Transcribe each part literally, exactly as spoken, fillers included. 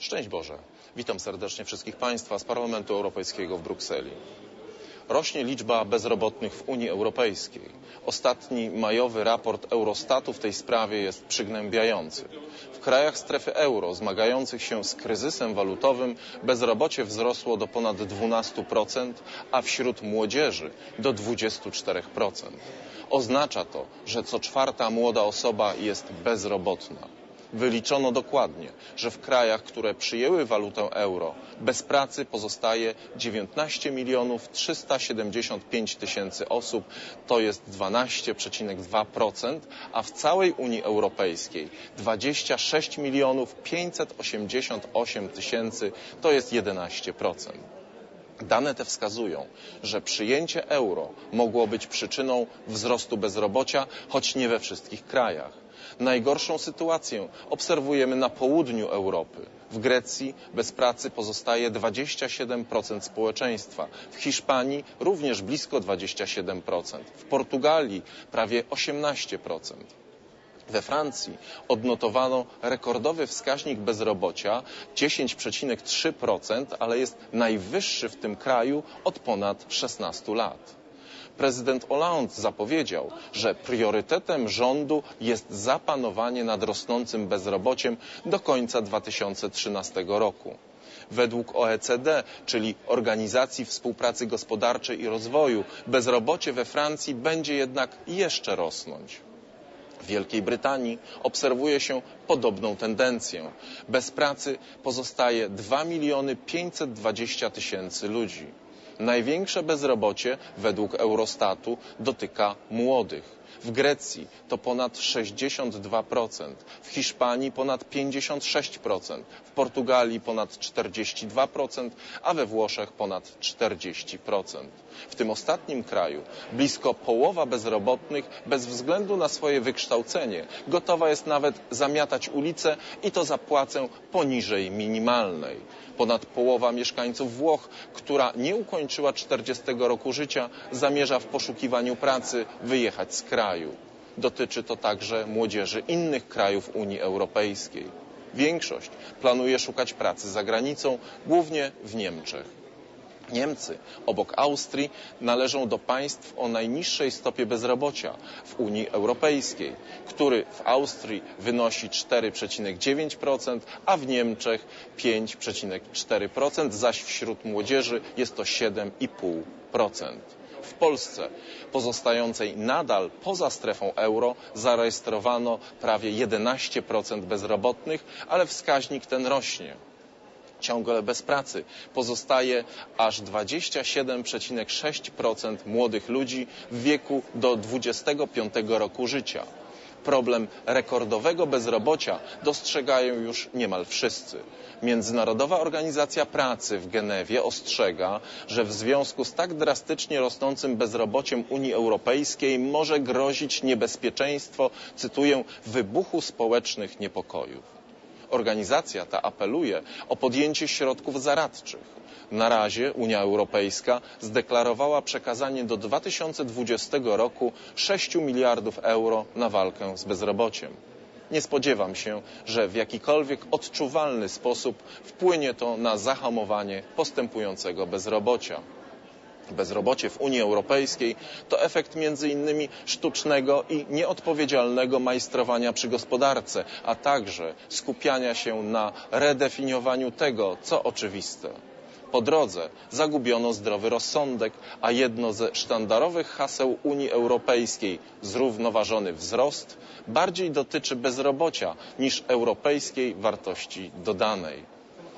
Szczęść Boże! Witam serdecznie wszystkich Państwa z Parlamentu Europejskiego w Brukseli. Rośnie liczba bezrobotnych w Unii Europejskiej. Ostatni majowy raport Eurostatu w tej sprawie jest przygnębiający. W krajach strefy euro zmagających się z kryzysem walutowym bezrobocie wzrosło do ponad dwunastu procent, a wśród młodzieży do dwudziestu czterech procent. Oznacza to, że co czwarta młoda osoba jest bezrobotna. Wyliczono dokładnie, że w krajach, które przyjęły walutę euro, bez pracy pozostaje dziewiętnaście milionów trzysta siedemdziesiąt pięć tysięcy osób, to jest dwanaście przecinek dwa procent, a w całej Unii Europejskiej dwadzieścia sześć milionów pięćset osiemdziesiąt osiem tysięcy, to jest jedenaście procent. Dane te wskazują, że przyjęcie euro mogło być przyczyną wzrostu bezrobocia, choć nie we wszystkich krajach. Najgorszą sytuację obserwujemy na południu Europy. W Grecji bez pracy pozostaje dwadzieścia siedem procent społeczeństwa, w Hiszpanii również blisko dwadzieścia siedem procent, w Portugalii prawie osiemnaście procent. We Francji odnotowano rekordowy wskaźnik bezrobocia dziesięć przecinek trzy procent, ale jest najwyższy w tym kraju od ponad szesnastu lat. Prezydent Hollande zapowiedział, że priorytetem rządu jest zapanowanie nad rosnącym bezrobociem do końca dwa tysiące trzynastego roku. Według O E C D, czyli Organizacji Współpracy Gospodarczej i Rozwoju, bezrobocie we Francji będzie jednak jeszcze rosnąć. W Wielkiej Brytanii obserwuje się podobną tendencję. Bez pracy pozostaje dwa miliony pięćset dwadzieścia tysięcy ludzi. Największe bezrobocie według Eurostatu dotyka młodych. W Grecji to ponad sześćdziesiąt dwa procent, w Hiszpanii ponad pięćdziesiąt sześć procent, w Portugalii ponad czterdzieści dwa procent, a we Włoszech ponad czterdzieści procent. W tym ostatnim kraju blisko połowa bezrobotnych bez względu na swoje wykształcenie gotowa jest nawet zamiatać ulice i to za płacę poniżej minimalnej. Ponad połowa mieszkańców Włoch, która nie ukończyła czterdziestego roku życia, zamierza w poszukiwaniu pracy wyjechać z kraju. Dotyczy to także młodzieży innych krajów Unii Europejskiej. Większość planuje szukać pracy za granicą, głównie w Niemczech. Niemcy, obok Austrii, należą do państw o najniższej stopie bezrobocia w Unii Europejskiej, który w Austrii wynosi cztery przecinek dziewięć procent, a w Niemczech pięć przecinek cztery procent, zaś wśród młodzieży jest to siedem przecinek pięć procent. W Polsce, pozostającej nadal poza strefą euro, zarejestrowano prawie jedenaście procent bezrobotnych, ale wskaźnik ten rośnie. Ciągle bez pracy pozostaje aż dwadzieścia siedem przecinek sześć procent młodych ludzi w wieku do dwudziestego piątego roku życia. Problem rekordowego bezrobocia dostrzegają już niemal wszyscy. Międzynarodowa Organizacja Pracy w Genewie ostrzega, że w związku z tak drastycznie rosnącym bezrobociem Unii Europejskiej może grozić niebezpieczeństwo, cytuję, wybuchu społecznych niepokojów. Organizacja ta apeluje o podjęcie środków zaradczych. Na razie Unia Europejska zdeklarowała przekazanie do dwa tysiące dwudziestego roku sześć miliardów euro na walkę z bezrobociem. Nie spodziewam się, że w jakikolwiek odczuwalny sposób wpłynie to na zahamowanie postępującego bezrobocia. Bezrobocie w Unii Europejskiej to efekt między innymi sztucznego i nieodpowiedzialnego majstrowania przy gospodarce, a także skupiania się na redefiniowaniu tego, co oczywiste. Po drodze zagubiono zdrowy rozsądek, a jedno ze sztandarowych haseł Unii Europejskiej, zrównoważony wzrost, bardziej dotyczy bezrobocia niż europejskiej wartości dodanej.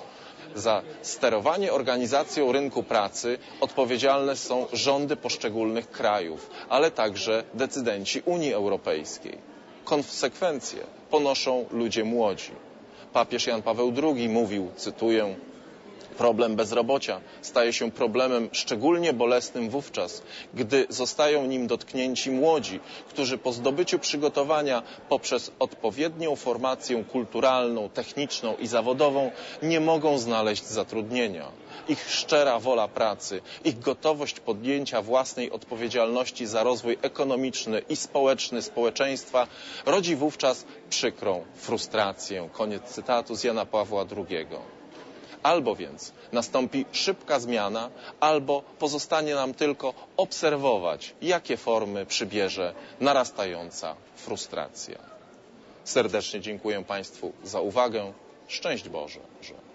Za sterowanie organizacją rynku pracy odpowiedzialne są rządy poszczególnych krajów, ale także decydenci Unii Europejskiej. Konsekwencje ponoszą ludzie młodzi. Papież Jan Paweł drugi mówił, cytuję, Problem bezrobocia staje się problemem szczególnie bolesnym wówczas, gdy zostają nim dotknięci młodzi, którzy po zdobyciu przygotowania poprzez odpowiednią formację kulturalną, techniczną i zawodową nie mogą znaleźć zatrudnienia. Ich szczera wola pracy, ich gotowość podjęcia własnej odpowiedzialności za rozwój ekonomiczny i społeczny społeczeństwa rodzi wówczas przykrą frustrację. Koniec cytatu z Jana Pawła drugiego. Albo więc nastąpi szybka zmiana, albo pozostanie nam tylko obserwować, jakie formy przybierze narastająca frustracja. Serdecznie dziękuję Państwu za uwagę. Szczęść Boże.